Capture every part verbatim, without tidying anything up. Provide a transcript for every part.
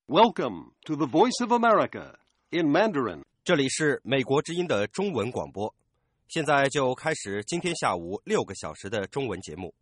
Welcome to the Voice of America in Mandarin. 这里是美国之音的中文广播，现在就开始今天下午六个小时的中文节目。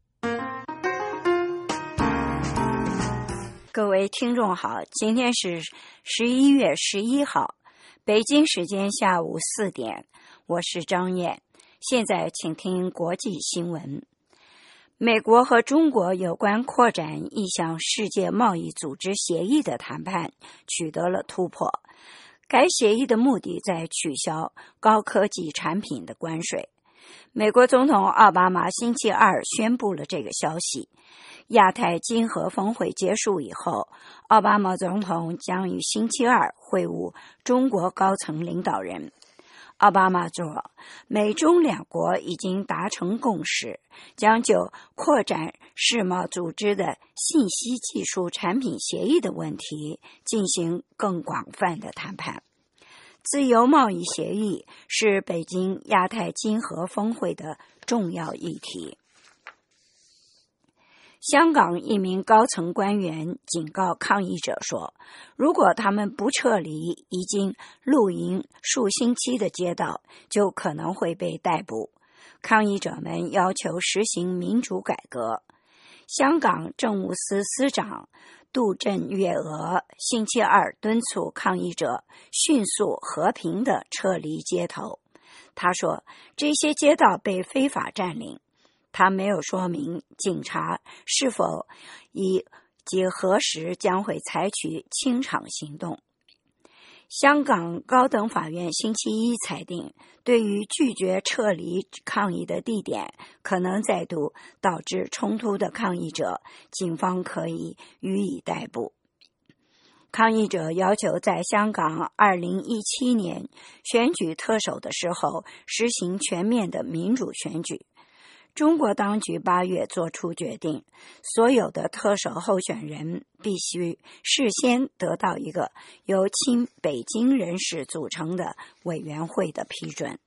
各位听众好，今天是十一月十一号，北京时间下午四点，我是张燕。现在请听国际新闻。美国和中国有关扩展意向世界贸易组织协议的谈判取得了突破。该协议的目的在取消高科技产品的关税。美国总统奥巴马星期二宣布了这个消息。亚太经合峰会结束以后，奥巴马总统将于星期二会晤中国高层领导人。奥巴马说，美中两国已经达成共识，将就扩展世贸组织的信息技术产品协议的问题进行更广泛的谈判。自由贸易协议是北京亚太经合峰会的重要议题。香港一名高层官员警告抗议者说，如果他们不撤离已经露营数星期的街道，就可能会被逮捕。抗议者们要求实行民主改革。香港政务司司长杜振月娥星期二敦促抗议者迅速和平地撤离街头。他说，这些街道被非法占领。他没有说明警察是否以及何时将会采取清场行动。香港高等法院星期一裁定，对于拒绝撤离抗议的地点可能再度导致冲突的抗议者，警方可以予以逮捕。抗议者要求在香港二零一七年选举特首的时候实行全面的民主选举。中国当局八月作出决定，所有的特首候选人必须事先得到一个由亲北京人士组成的委员会的批准。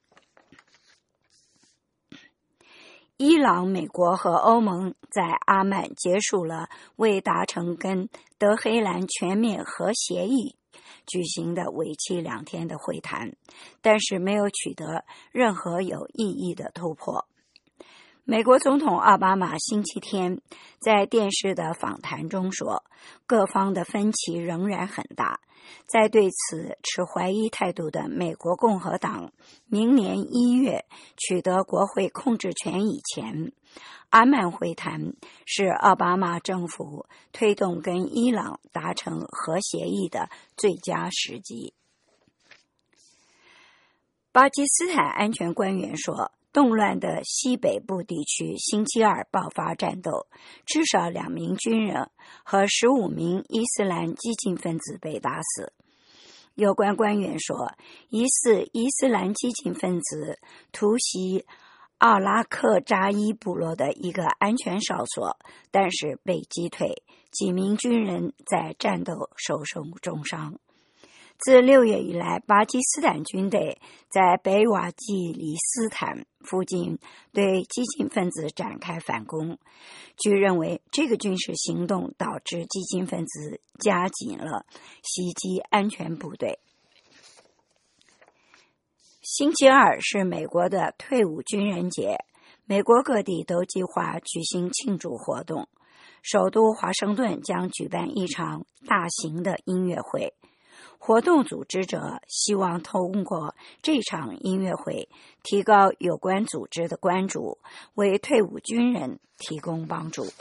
伊朗、美国和欧盟在阿曼结束了为达成跟德黑兰全面核协议举行的为期两天的会谈，但是没有取得任何有意义的突破。美国总统奥巴马星期天在电视的访谈中说，各方的分歧仍然很大。在对此持怀疑态度的美国共和党明年一月取得国会控制权以前，阿曼会谈是奥巴马政府推动跟伊朗达成核协议的最佳时机。巴基斯坦安全官员说，动乱的西北部地区星期二爆发战斗，至少两名军人和十五名伊斯兰激进分子被打死。有关官员说，疑似伊斯兰激进分子突袭奥拉克扎伊部落的一个安全哨所，但是被击退，几名军人在战斗受受重伤。自六月以来，巴基斯坦军队在北瓦季里斯坦附近对激进分子展开反攻。据认为，这个军事行动导致激进分子加紧了袭击安全部队。星期二是美国的退伍军人节，美国各地都计划举行庆祝活动。首都华盛顿将举办一场大型的音乐会。活动组织者希望通过这场音乐会提高有关组织的关注，为退伍军人提供帮助。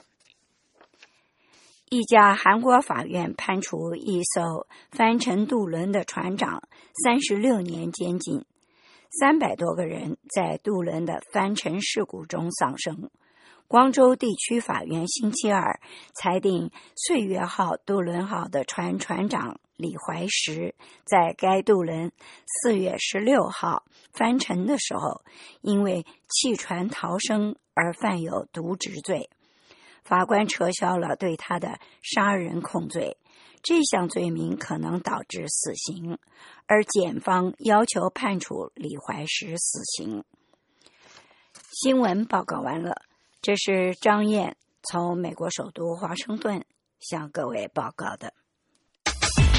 一家韩国法院判处一艘翻沉渡轮的船长三十六年监禁，三百多个人在渡轮的翻沉事故中丧生。光州地区法院星期二裁定，岁月号渡轮号的船船长李怀石在该渡轮四月十六号翻沉的时候，因为弃船逃生而犯有渎职罪。法官撤销了对他的杀人控罪，这项罪名可能导致死刑，而检方要求判处李怀石死刑。新闻报告完了。这是张燕从美国首都华盛顿向各位报告的。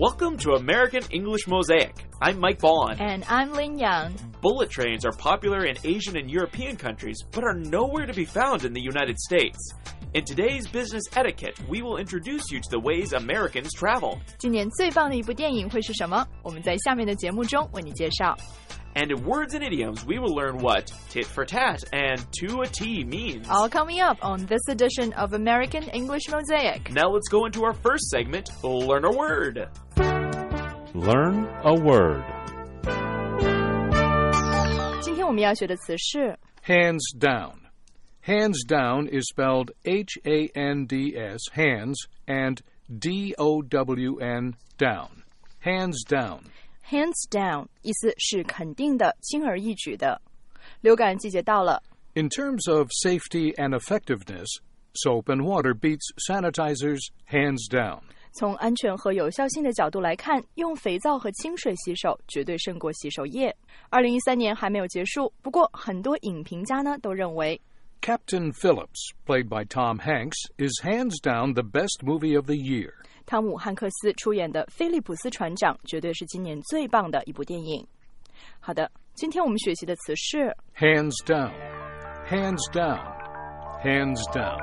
Welcome to American English Mosaic. I'm Mike Bond. And I'm Lin Yang. Bullet trains are popular in Asian and European countries, but are nowhere to be found in the United States. In today's business etiquette, we will introduce you to the ways Americans travel. 今年最棒的一部电影会是什么？我们在下面的节目中为你介绍。 And in words and idioms, we will learn what tit for tat and to a T means. All coming up on this edition of American English Mosaic. Now let's go into our first segment, Learn a Word. Learn a word. 今天我们要学的词是 Hands down. Hands down is spelled H A N D S, hands, and D O W N, down. Hands down.Hands down 意思是肯定的，轻而易举的。流感季节到了。 In terms of safety and effectiveness, soap and water beats sanitizers hands down. 从安全和有效性的角度来看，用肥皂和清水洗手绝对胜过洗手液。二零一三年还没有结束，不过很多影评家呢都认为 Captain Phillips, played by Tom Hanks, is hands down the best movie of the year. 汤姆·汉克斯出演的《菲利普斯船长》绝对是今年最棒的一部电影。好的，今天我们学习的词是 Hands down, hands down, hands down.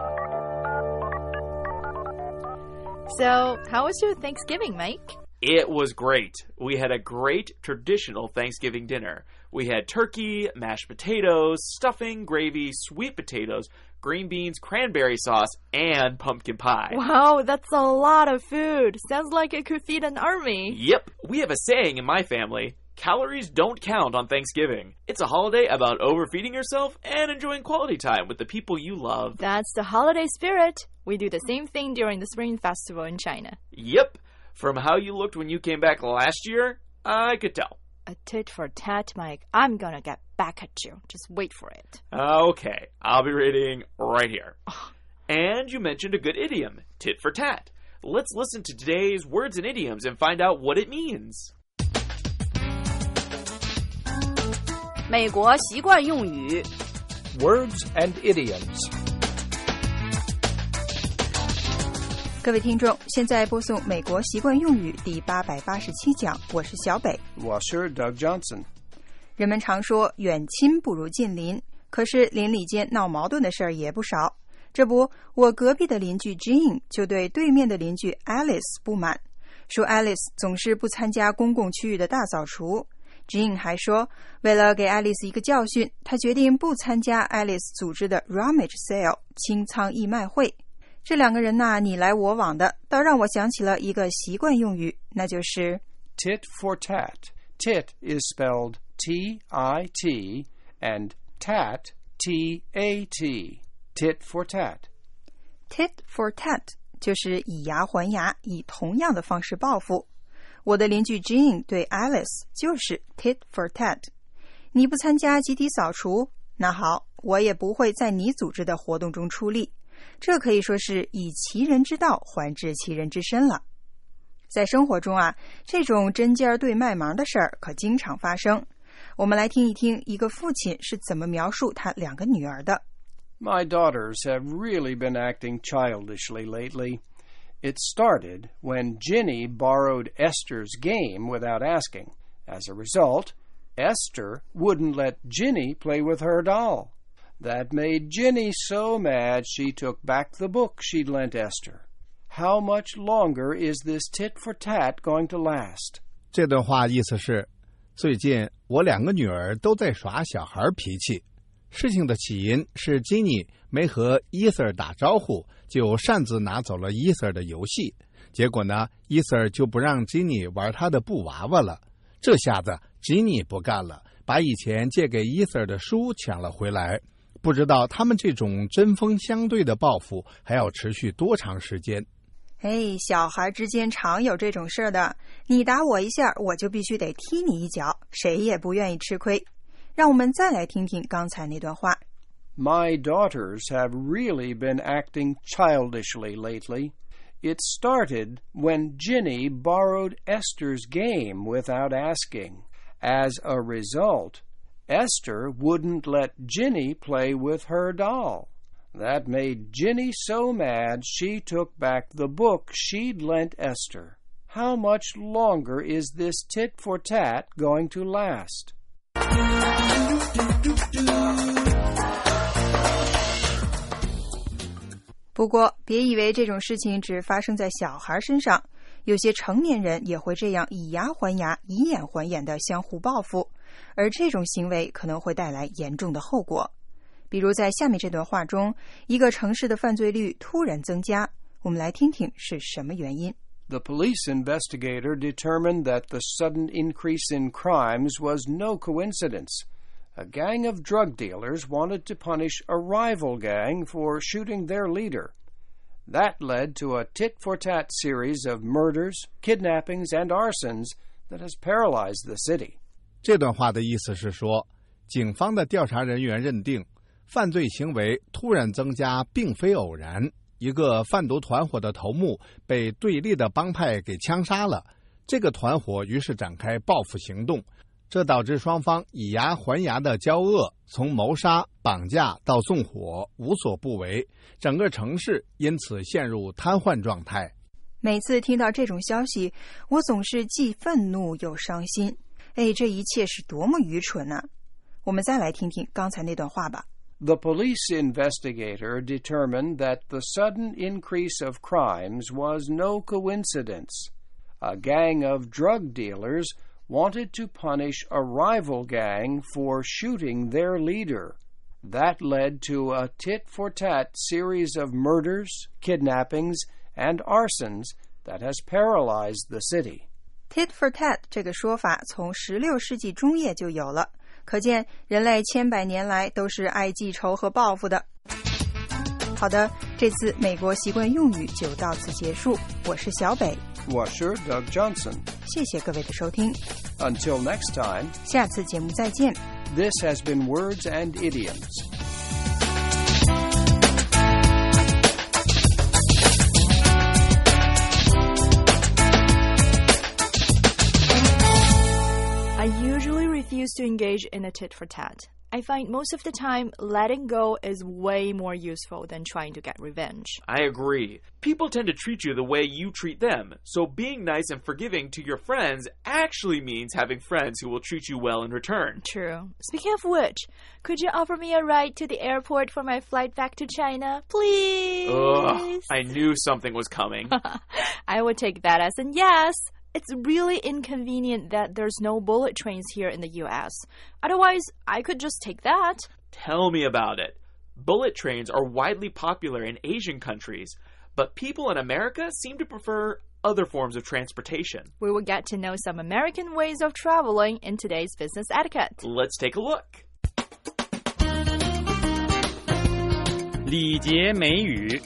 So, how was your Thanksgiving, Mike? It was great. We had a great traditional Thanksgiving dinner. We had turkey, mashed potatoes, stuffing, gravy, sweet potatoes, green beans, cranberry sauce, and pumpkin pie. Wow, that's a lot of food. Sounds like it could feed an army. Yep. We have a saying in my family, calories don't count on Thanksgiving. It's a holiday about overfeeding yourself and enjoying quality time with the people you love. That's the holiday spirit. We do the same thing during the Spring Festival in China. Yep. From how you looked when you came back last year, I could tell.A tit for tat, Mike. I'm gonna get back at you. Just wait for it. Okay, I'll be reading right here. And you mentioned a good idiom, tit for tat. Let's listen to today's words and idioms and find out what it means. 美国习惯用语 Words and idioms. 各位听众，现在播送美国习惯用语第八百八十七讲，我是小北， 我是 Doug Johnson。 人们常说远亲不如近邻，可是邻里间闹矛盾的事儿也不少。这不，我隔壁的邻居 Jean 就对对面的邻居 Alice 不满，说 Alice 总是不参加公共区域的大扫除。Jean 还说，为了给 Alice 一个教训，他决定不参加 Alice 组织的 Rummage Sale 清仓义卖会。这两个人呐，你来我往的，倒让我想起了一个习惯用语，那就是 tit for tat. Tit is spelled T I T and tat T A T. Tit for tat. Tit for tat 就是以牙还牙，以同样的方式报复。我的邻居 Jean 对 Alice 就是 tit for tat. 你不参加集体扫除，那好，我也不会在你组织的活动中出力。这可以说是以其人之道还治其人之身了。在生活中啊，这种针尖对麦芒的事儿可经常发生。我们来听一听一个父亲是怎么描述他两个女儿的。 My daughters have really been acting childishly lately. It started when Ginny borrowed Esther's game without asking. As a result, Esther wouldn't let Ginny play with her doll.That made Ginny so mad she took back the book she'd lent Esther. How much longer is this tit for tat going to last? 这段话意思是，最近我两个女儿都在耍小孩脾气。事情的起因是金妮没和伊 Sir 打招呼，就擅自拿走了伊 Sir 的游戏。结果呢，伊 Sir 就不让金妮玩他的布娃娃了。这下子金妮不干了，把以前借给伊 Sir 的书抢了回来。不知道他们这种针锋相对的报复还要持续多长时间。 哎，小孩之间常有这种事儿的，你打我一下，我就必须得踢你一脚，谁也不愿意吃亏。让我们再来听听刚才那段话。 My daughters have really been acting childishly lately. It started when Ginny borrowed Esther's game without asking. As a result, Esther wouldn't let Ginny play with her doll. That made Ginny so mad she took back the book she'd lent Esther. how much longer is this tit-for-tat going to last? 不过，别以为这种事情只发生在小孩身上，有些成年人也会这样以牙还牙、以眼还眼的相互报复，而这种行为可能会带来严重的后果。比如在下面这段话中，一个城市的犯罪率突然增加，我们来听听是什么原因。 The police investigator determined that the sudden increase in crimes was no coincidence. A gang of drug dealers wanted to punish a rival gang for shooting their leader. That led to a tit-for-tat series of murders, kidnappings, and arsons that has paralyzed the city. 这段话的意思是说，警方的调查人员认定，犯罪行为突然增加并非偶然。一个贩毒团伙的头目被对立的帮派给枪杀了，这个团伙于是展开报复行动，这导致双方以牙还牙的交恶，从谋杀、绑架到纵火，无所不为，整个城市因此陷入瘫痪状态。 每次听到这种消息，我总是既愤怒又伤心。哎，这一切是多么愚蠢啊！我们再来听听刚才那段话吧。 The police investigator determined that the sudden increase of crimes was no coincidence. A gang of drug dealers wanted to punish a rival gang for shooting their leader. That led to a tit-for-tat series of murders, kidnappings, and arsons that has paralyzed the city. Tit-for-tat 这个说法从十六世纪中叶就有了。可见人类千百年来都是爱记仇和报复的。好的，这次美国习惯用语就到此结束。我是小北， 我是 Doug Johnson。 谢谢各位的收听。 Until next time， 下次节目再见。 This has been Words and Idioms. I usually refuse to engage in a tit-for-tat. I find most of the time letting go is way more useful than trying to get revenge. I agree. People tend to treat you the way you treat them, so being nice and forgiving to your friends actually means having friends who will treat you well in return. True. Speaking of which, could you offer me a ride to the airport for my flight back to China, please? Ugh, I knew something was coming. I would take that as a yes. It's really inconvenient that there's no bullet trains here in the U S. Otherwise, I could just take that. Tell me about it. Bullet trains are widely popular in Asian countries, but people in America seem to prefer other forms of transportation. We will get to know some American ways of traveling in today's business etiquette. Let's take a look. 礼节美语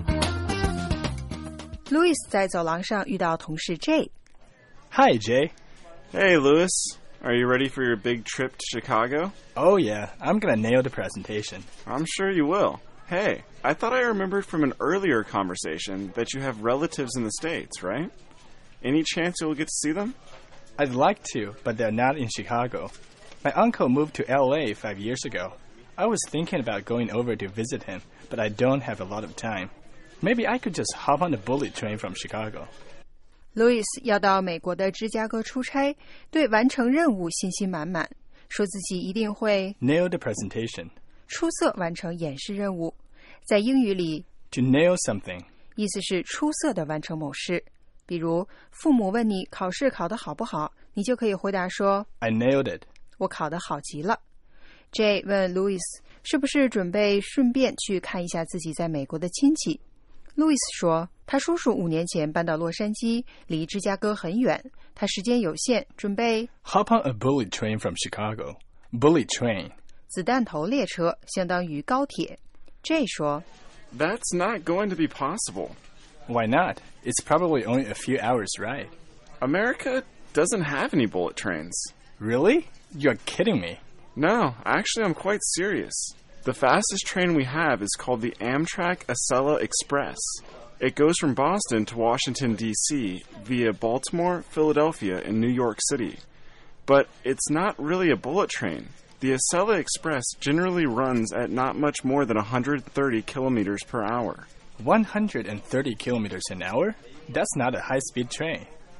Louis 在走廊上遇到同事 Jay。Hi, Jay. Hey, Louis. Are you ready for your big trip to Chicago? Oh, yeah. I'm going to nail the presentation. I'm sure you will. Hey, I thought I remembered from an earlier conversation that you have relatives in the States, right? Any chance you'll get to see them? I'd like to, but they're not in Chicago. My uncle moved to L A five years ago. I was thinking about going over to visit him, but I don't have a lot of time. Maybe I could just hop on the bullet train from Chicago.Louis 要到美国的芝加哥出差，对完成任务信心满满，说自己一定会 nail the presentation， 出色完成演示任务。在英语里 to nail something 意思是出色的完成某事。比如父母问你考试考得好不好，你就可以回答说 I nailed it， 我考得好极了。Jay 问 Louis 是不是准备顺便去看一下自己在美国的亲戚。路易斯说，他叔叔五年前搬到洛杉矶，离芝加哥很远，他时间有限，准备 Hop on a bullet train from Chicago. Bullet train. 子弹头列车相当于高铁。Jay 说 That's not going to be possible. Why not? It's probably only a few hours ride. America doesn't have any bullet trains. Really? You're kidding me. No, actually I'm quite serious.The fastest train we have is called the Amtrak Acela Express. It goes from Boston to Washington, D C via Baltimore, Philadelphia, and New York City. But it's not really a bullet train. The Acela Express generally runs at not much more than one hundred thirty kilometers per hour. one hundred thirty kilometers an hour? That's not a high-speed train.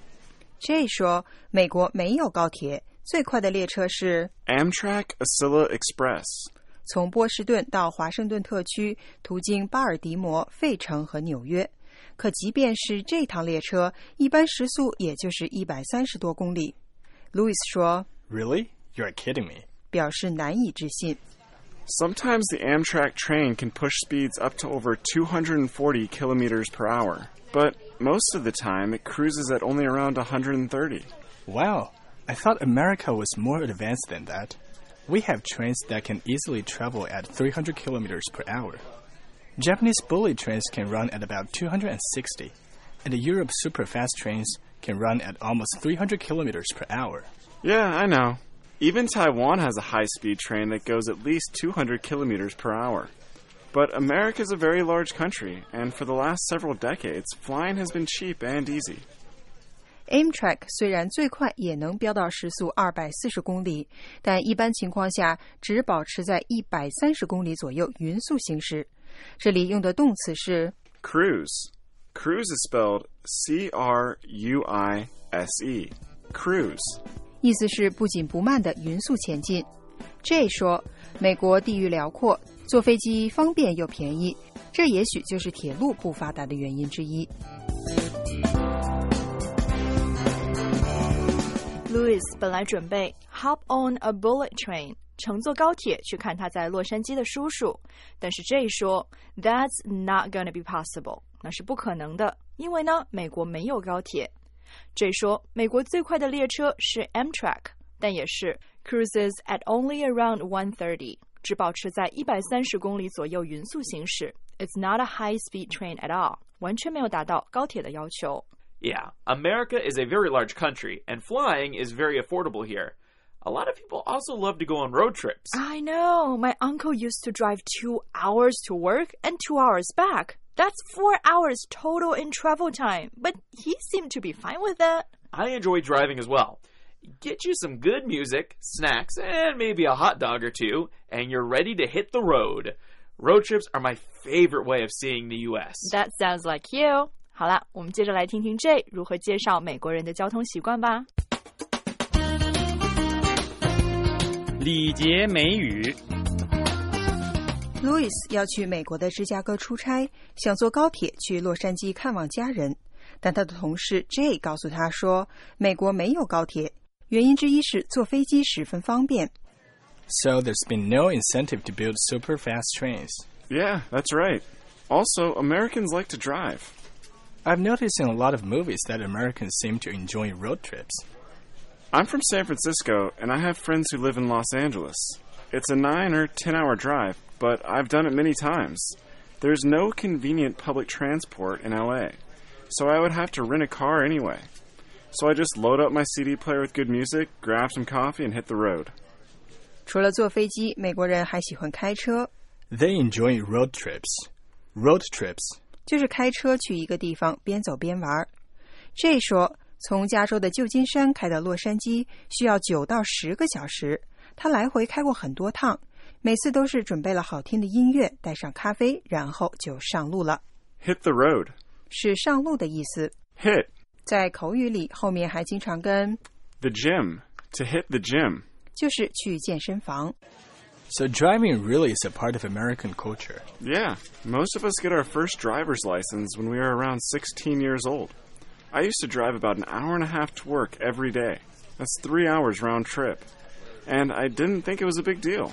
Jay 说，美国没有高铁，最快的列车是 Amtrak Acela Express， 从波士顿到华盛顿特区，途经巴尔的摩、费城和纽约。可即便是这趟列车，一般时速也就是一百三十多公里。Louis 说 Really? You're kidding me. 表示难以置信。 Sometimes the Amtrak train can push speeds up to over two hundred forty kilometers per hour, but most of the time it cruises at only around one hundred thirty. Wow, I thought America was more advanced than that. We have trains that can easily travel at three hundred kilometers per hour. Japanese bullet trains can run at about two hundred sixty, and the Europe superfast trains can run at almost three hundred kilometers per hour. Yeah, I know. Even Taiwan has a high-speed train that goes at least two hundred kilometers per hour. But America is a very large country, and for the last several decades, flying has been cheap and easy. Amtrak 虽然最快也能飙到时速二百四十公里，但一般情况下只保持在一百三十公里左右匀速行驶。这里用的动词是 Cruise. Cruise is spelled C R U I S E. Cruise. 意思是不紧不慢的匀速前进。Jay 说，美国地域辽阔，坐飞机方便又便宜，这也许就是铁路不发达的原因之一。 Louis 本来准备 hop on a bullet train 乘坐高铁去看他在洛杉矶的叔叔，但是 Jay 说 That's not gonna be possible， 那是不可能的，因为呢，美国没有高铁。Jay 说，美国最快的列车是 Amtrak， 但也是 cruises at only around one thirty， 只保持在一百三十公里左右匀速行驶。It's not a high-speed train at all， 完全没有达到高铁的要求。 Yeah, America is a very large country, and flying is very affordable here. A lot of people also love to go on road trips. I know. My uncle used to drive two hours to work and two hours back. That's four hours total in travel time, but he seemed to be fine with that. I enjoy driving as well. Get you some good music, snacks, and maybe a hot dog or two, and you're ready to hit the road. Road trips are my favorite way of seeing the U S. That sounds like you. 好了，我们接着来听听 Jay 如何介绍美国人的交通习惯吧。 礼节美语。 Louis 要去美国的芝加哥出差，想坐高铁去洛杉矶看望家人，但他的同事 Jay 告诉他说，美国没有高铁，原因之一是坐飞机十分方便。 So there's been no incentive to build super fast trains. Yeah, that's right. Also, Americans like to drive. I've noticed in a lot of movies that Americans seem to enjoy road trips. I'm from San Francisco, and I have friends who live in Los Angeles. It's a nine or ten hour drive, but I've done it many times. There's no convenient public transport in L A, so I would have to rent a car anyway. So I just load up my C D player with good music, grab some coffee, and hit the road. 除了坐飞机，美国人还喜欢开车。 They enjoy road trips. Road trips. 就是开车去一个地方边走边玩。Jay 说，从加州的旧金山开到洛杉矶需要九到十个小时，他来回开过很多趟，每次都是准备了好听的音乐，带上咖啡，然后就上路了。 Hit the road. 是上路的意思。 Hit. 在口语里，后面还经常跟 The gym. To hit the gym. 就是去健身房。 So driving really is a part of American culture. Yeah, most of us get our first driver's license when we are around sixteen years old. I used to drive about an hour and a half to work every day. That's three hours round trip. And I didn't think it was a big deal.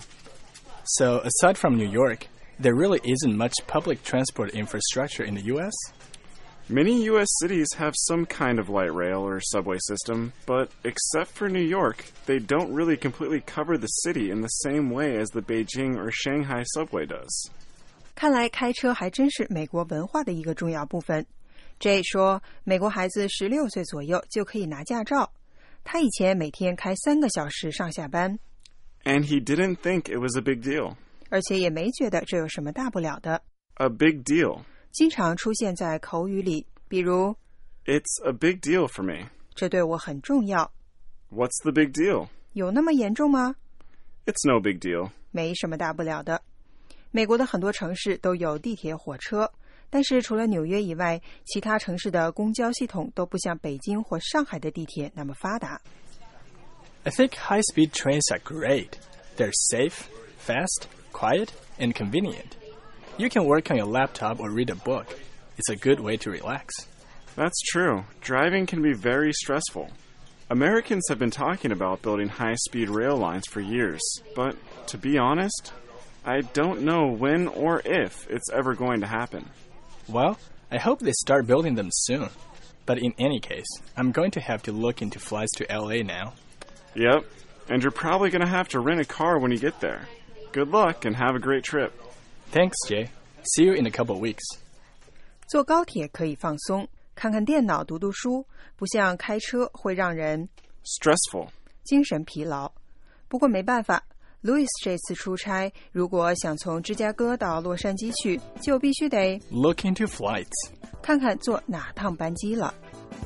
So aside from New York, there really isn't much public transport infrastructure in the U S? Many U S cities have some kind of light rail or subway system, but except for New York, they don't really completely cover the city in the same way as the Beijing or Shanghai subway does. 看来开车还真是美国文化的一个重要部分。Jay 说，美国孩子十六岁左右就可以拿驾照。他以前每天开三个小时上下班。 And he didn't think it was a big deal. 而且也没觉得这有什么大不了的。 A big deal. 经常出现在口语里，比如 It's a big deal for me. 这对我很重要。 What's the big deal? 有那么严重吗？ It's no big deal. 没什么大不了的。美国的很多城市都有地铁、火车， 但是除了纽约以外，其他城市的公交系统都不像北京或上海的地铁那么发达。 I think high-speed trains are great. They're safe, fast, quiet, and convenient. You can work on your laptop or read a book. It's a good way to relax. That's true. Driving can be very stressful. Americans have been talking about building high-speed rail lines for years, but to be honest, I don't know when or if it's ever going to happen. Well, I hope they start building them soon. But in any case, I'm going to have to look into flights to L A now. Yep, and you're probably going to have to rent a car when you get there. Good luck and have a great trip. Thanks, Jay. See you in a couple weeks. 坐高铁可以放松，看看电脑，读读书，不像开车会让人 stressful 精神疲劳。不过没办法 ，Louis 这次出差，如果想从芝加哥到洛杉矶去，就必须得 look into flights， 看看坐哪趟班机了。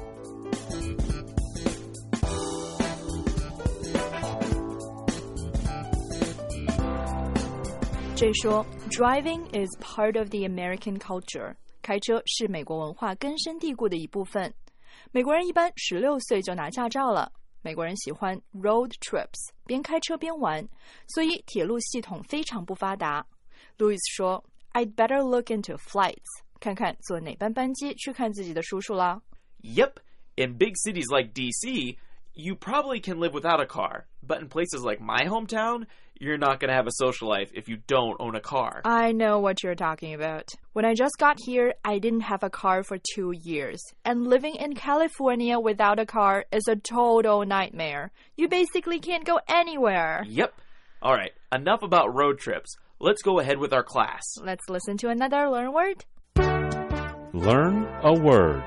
Jay 说 ，Driving is part of the American culture。开车是美国文化根深蒂固的一部分。美国人一般十六岁就拿驾照了。美国人喜欢 road trips， 边开车边玩，所以铁路系统非常不发达。Louis 说 ，I'd better look into flights， 看看坐哪班班机去看自己的叔叔啦。 Yep, in big cities like D C, you probably can live without a car, but in places like my hometown, you're not going to have a social life if you don't own a car. I know what you're talking about. When I just got here, I didn't have a car for two years. And living in California without a car is a total nightmare. You basically can't go anywhere. Yep. All right, enough about road trips. Let's go ahead with our class. Let's listen to another learn word. Learn a word.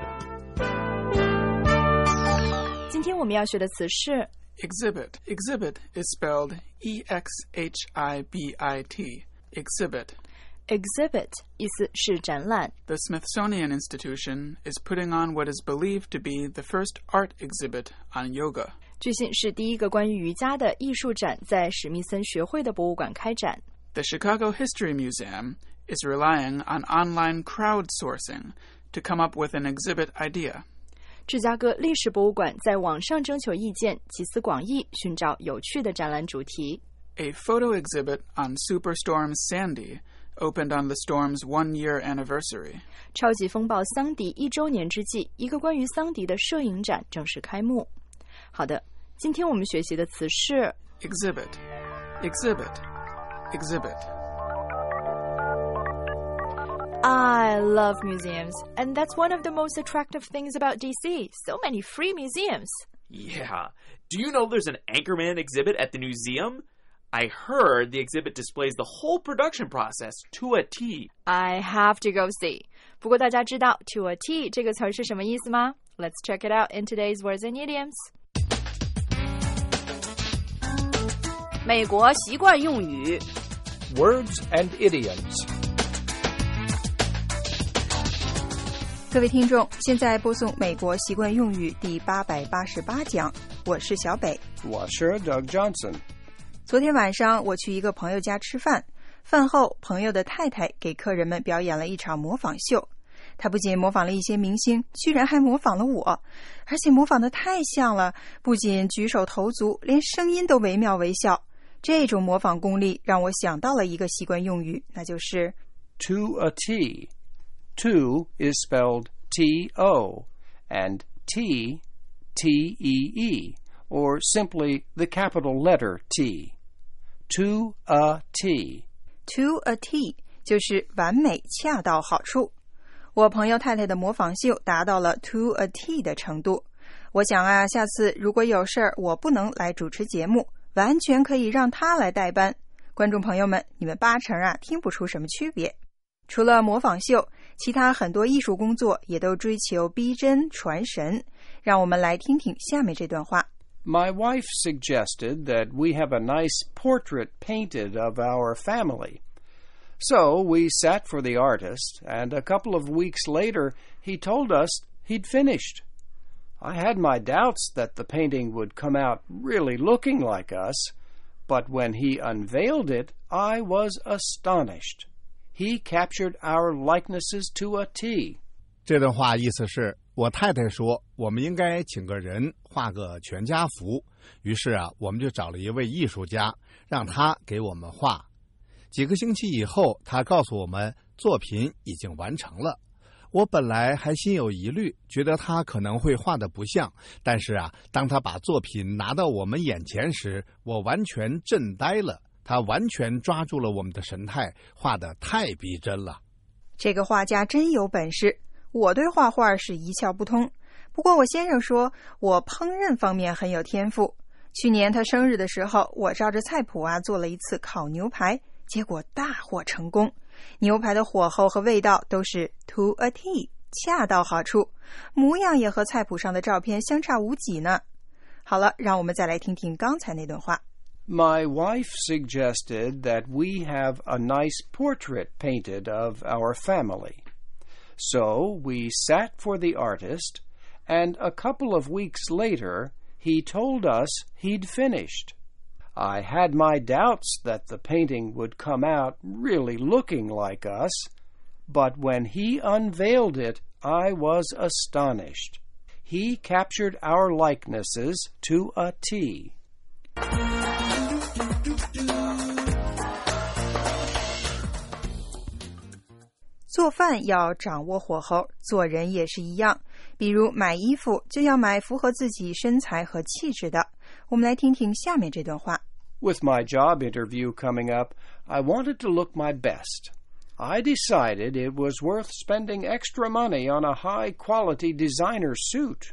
今天我们要学的词是 Exhibit. Exhibit is spelled E X H I B I T. Exhibit. Exhibit 意思是展览。 The Smithsonian Institution is putting on what is believed to be the first art exhibit on yoga. 据信是第一个关于瑜伽的艺术展在史密森学会的博物馆开展。 The Chicago History Museum is relying on online crowdsourcing to come up with an exhibit idea. 芝加哥历史博物馆在网上征求意见，集思广益，寻找有趣的展览主题。 A photo exhibit on Superstorm Sandy opened on the storm's one-year anniversary. 超级风暴桑迪一周年之际，一个关于桑迪的摄影展正式开幕。好的，今天我们学习的词是 exhibit, exhibit, exhibit. I love museums, and that's one of the most attractive things about D C. So many free museums. Yeah. Do you know there's an Anchorman exhibit at the museum? I heard the exhibit displays the whole production process to a T. I have to go see. 不过大家知道 to a T 这个词儿是什么意思吗？ Let's check it out in today's words and idioms. 美国习惯用语 Words and idioms. 各位听众，现在播送美国习惯用语第八百八十八讲，我是小北， 我是 Doug Johnson。 昨天晚上我去一个朋友家吃饭，饭后朋友的太太给客人们表演了一场模仿秀。她不仅模仿了一些明星，居然还模仿了我，而且模仿得太像了，不仅举手投足，连声音都惟妙惟肖。这种模仿功力让我想到了一个习惯用语，那就是 to a T。To is spelled T O and T, T E E, or simply the capital letter T. To a T. To a T 就是完美恰到好处。我朋友太太的模仿秀达到了 to a T 的程度。我想啊，下次如果有事儿我不能来主持节目，完全可以让她来代班。观众朋友们，你们八成啊听不出什么区别。除了模仿秀，其他很多艺术工作也都追求逼真传神。让我们来听听下面这段话。 My wife suggested that we have a nice portrait painted of our family. So we sat for the artist, and a couple of weeks later he told us he'd finished. I had my doubts that the painting would come out really looking like us, but when he unveiled it, I was astonished. He captured our likenesses to a T. 这段话意思是我太太说我们应该请个人画个全家福，于是啊，我们就找了一位艺术家，让他给我们画。几个星期以后，他告诉我们作品已经完成了。我本来还心有疑虑，觉得他可能会画得不像，但是啊，当他把作品拿到我们眼前时，我完全震呆了。他完全抓住了我们的神态，画得太逼真了。 这个画家真有本事，我对画画是一窍不通。不过我先生说我烹饪方面很有天赋。去年他生日的时候，我照着菜谱啊做了一次烤牛排，结果大获成功。牛排的火候和味道都是 to a T， 恰到好处，模样也和菜谱上的照片相差无几呢。好了，让我们再来听听刚才那段话。 My wife suggested that we have a nice portrait painted of our family. So we sat for the artist, and a couple of weeks later, he told us he'd finished. I had my doubts that the painting would come out really looking like us, but when he unveiled it, I was astonished. He captured our likenesses to a T. 做饭要掌握火候，做人也是一样。比如买衣服就要买符合自己身材和气质的。我们来听听下面这段话。 With my job interview coming up, I wanted to look my best. I decided it was worth spending extra money on a high-quality designer suit.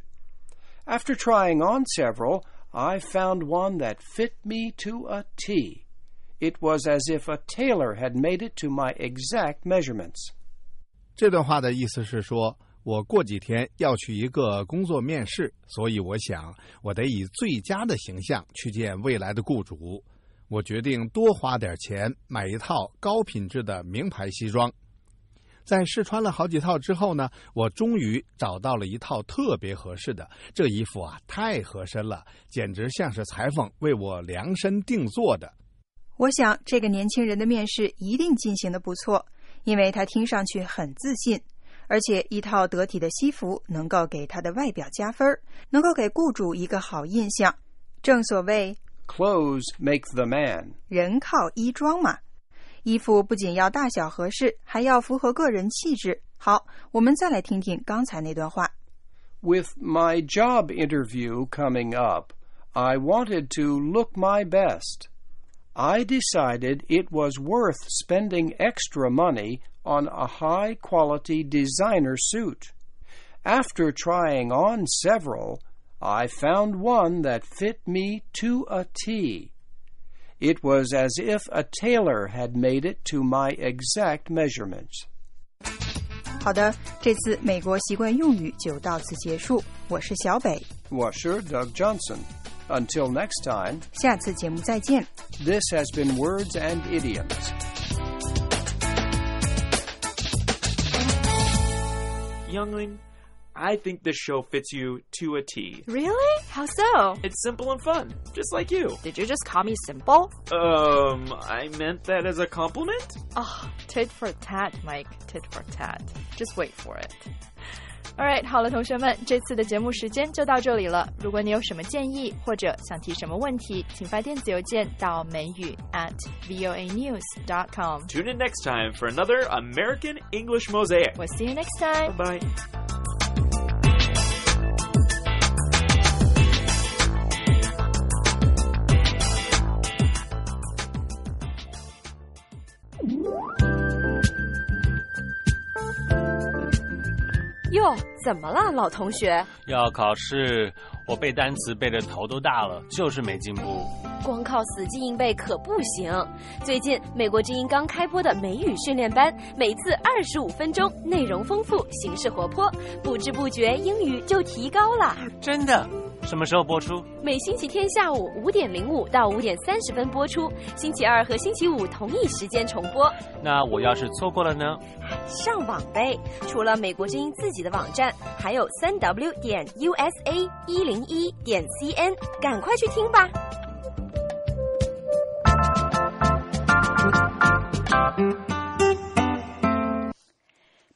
After trying on several, I found one that fit me to a T. It was as if a tailor had made it to my exact measurements. 这段话的意思是说，我过几天要去一个工作面试，所以我想我得以最佳的形象去见未来的雇主。我决定多花点钱买一套高品质的名牌西装。在试穿了好几套之后呢，我终于找到了一套特别合适的。这衣服啊，太合身了，简直像是裁缝为我量身定做的。 我想这个年轻人的面试一定进行得不错，因为他听上去很自信，而且一套得体的西服能够给他的外表加分，能够给雇主一个好印象。正所谓 Clothes make the man. 人靠衣装嘛。衣服不仅要大小合适，还要符合个人气质。好，我们再来听听刚才那段话。 With my job interview coming up, I wanted to look my best. I decided it was worth spending extra money on a high-quality designer suit. After trying on several, I found one that fit me to a T. It was as if a tailor had made it to my exact measurements. 好的，这次美国习惯用语就到此结束。我是小北， 我是 Doug Johnson。Until next time, 下次节目再见。 This has been Words and Idioms. Youngling, I think this show fits you to a T. Really? How so? It's simple and fun, just like you. Did you just call me simple? Um, I meant that as a compliment? Oh, tit for tat, Mike. Tit for tat. Just wait for it. Alright, 好了，同学们，这次的节目时间就到这里了。如果你有什么建议或者想提什么问题，请发电子邮件到美语 at voa news dot com. Tune in next time for another American English Mosaic. We'll see you next time. Bye-bye. Yo, 哟，怎么了，老同学？ 要考试，我背单词背得头都大了，就是没进步。 光靠死记硬背可不行。最近美国之音刚开播的美语训练班，每次二十五分钟，内容丰富，形式活泼，不知不觉英语就提高了。 真的？什么时候播出？ 每星期天下午五点零五到五点三十分播出，星期二和星期五同一时间重播。 那我要是错过了呢？ 上网呗！除了美国之音自己的网站，还有三 w 点 u s a 一零一点 c n， 赶快去听吧。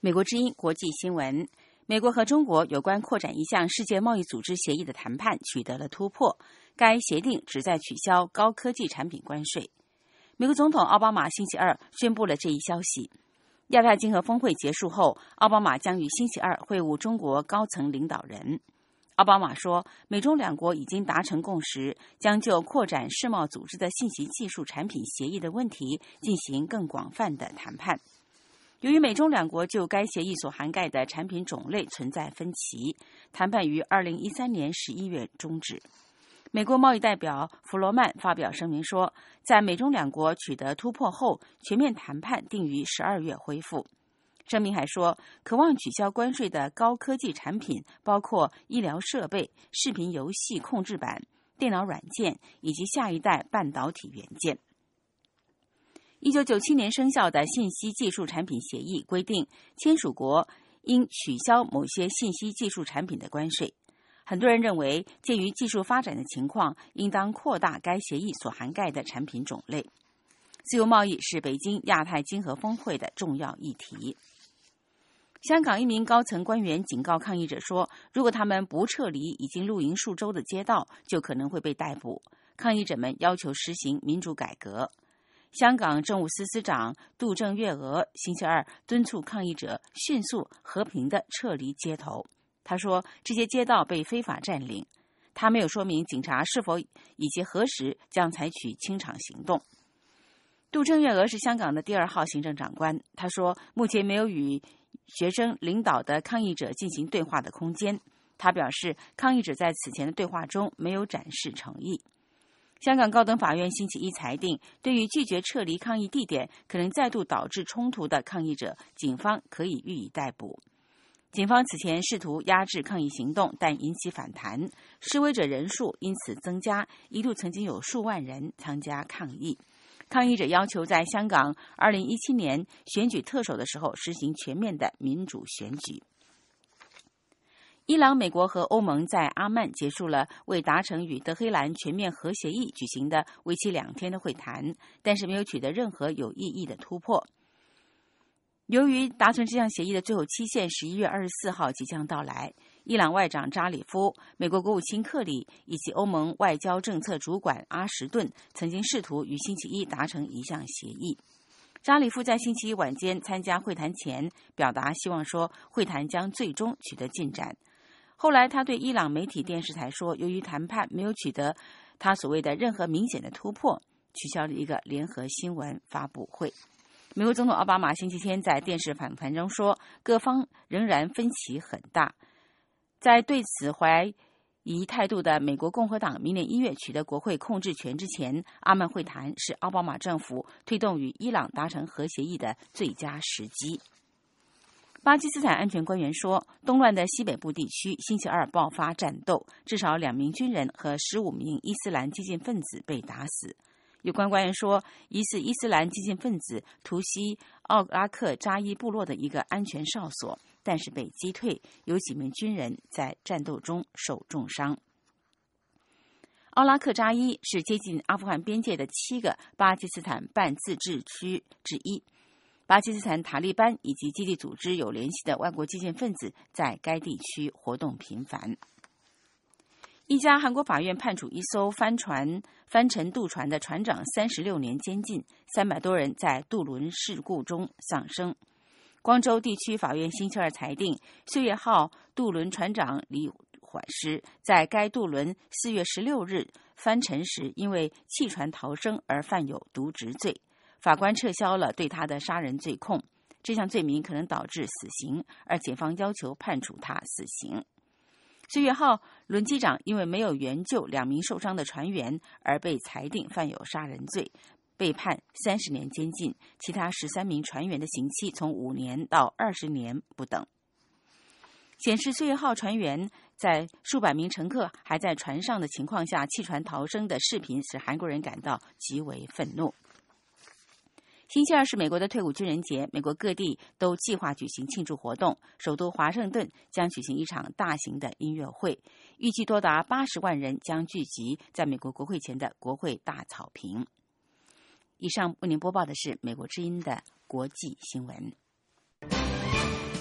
美国之音国际新闻：美国和中国有关扩展一项世界贸易组织协议的谈判取得了突破，该协定旨在取消高科技产品关税。美国总统奥巴马星期二宣布了这一消息。亚太经合峰会结束后，奥巴马将于星期二会晤中国高层领导人。奥巴马说，美中两国已经达成共识，将就扩展世贸组织的信息技术产品协议的问题进行更广泛的谈判。由于美中两国就该协议所涵盖的产品种类存在分歧，谈判于二零一三年十一月终止。美国贸易代表弗罗曼发表声明说，在美中两国取得突破后，全面谈判定于十二月恢复。声明还说，渴望取消关税的高科技产品包括医疗设备、视频游戏控制板、电脑软件以及下一代半导体元件。一九九七年生效的信息技术产品协议规定，签署国应取消某些信息技术产品的关税。很多人认为，鉴于技术发展的情况，应当扩大该协议所涵盖的产品种类。自由贸易是北京亚太经合峰会的重要议题。香港一名高层官员警告抗议者说，如果他们不撤离已经露营数周的街道，就可能会被逮捕。抗议者们要求实行民主改革。香港政务司司长杜郑月娥星期二敦促抗议者迅速和平地撤离街头。他说，这些街道被非法占领。他没有说明警察是否以及何时将采取清场行动。杜郑月娥是香港的第二号行政长官。他说，目前没有与学生领导的抗议者进行对话的空间。他表示，抗议者在此前的对话中没有展示诚意。香港高等法院星期一裁定，对于拒绝撤离抗议地点可能再度导致冲突的抗议者，警方可以予以逮捕。警方此前试图压制抗议行动，但引起反弹，示威者人数因此增加，一度曾经有数万人参加抗议。抗议者要求在香港二零一七年选举特首的时候实行全面的民主选举。伊朗、美国和欧盟在阿曼结束了为达成与德黑兰全面核协议举行的为期两天的会谈，但是没有取得任何有意义的突破。由于达成这项协议的最后期限十一月二十四号即将到来，伊朗外长扎里夫、美国国务卿克里以及欧盟外交政策主管阿什顿曾经试图于星期一达成一项协议。扎里夫在星期一晚间参加会谈前表达希望说，会谈将最终取得进展。后来他对伊朗媒体电视台说，由于谈判没有取得他所谓的任何明显的突破，取消了一个联合新闻发布会。美国总统奥巴马星期天在电视访谈中说，各方仍然分歧很大。在对此怀疑态度的美国共和党明年一月取得国会控制权之前，阿曼会谈是奥巴马政府推动与伊朗达成核协议的最佳时机。巴基斯坦安全官员说，东乱的西北部地区星期二爆发战斗，至少两名军人和十五名伊斯兰激进分子被打死。有关官员说，疑似伊斯兰激进分子突袭奥拉克扎伊部落的一个安全哨所，但是被击退，有几名军人在战斗中受重伤。奥拉克扎伊是接近阿富汗边界的七个巴基斯坦半自治区之一。巴基斯坦塔利班以及基地组织有联系的外国激进分子在该地区活动频繁。一家韩国法院判处一艘帆船翻沉渡船的船长三十六年监禁，三百多人在渡轮事故中丧生。光州地区法院星期二裁定，岁月号渡轮船长李缓师在该渡轮四月十六日翻沉时，因为弃船逃生而犯有渎职罪。法官撤销了对他的杀人罪控，这项罪名可能导致死刑，而检方要求判处他死刑。岁月号轮机长因为没有援救两名受伤的船员而被裁定犯有杀人罪，被判三十年监禁，其他十三名船员的刑期从五年到二十年不等。显示岁月号船员在数百名乘客还在船上的情况下弃船逃生的视频使韩国人感到极为愤怒。星期二是美国的退伍军人节，美国各地都计划举行庆祝活动。首都华盛顿将举行一场大型的音乐会，预计多达八十万人将聚集在美国国会前的国会大草坪。以上为您播报的是美国之音的国际新闻。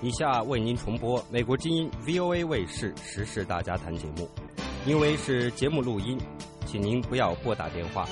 以下为您重播美国之音 V O A 卫视时事大家谈节目，因为是节目录音，请您不要拨打电话。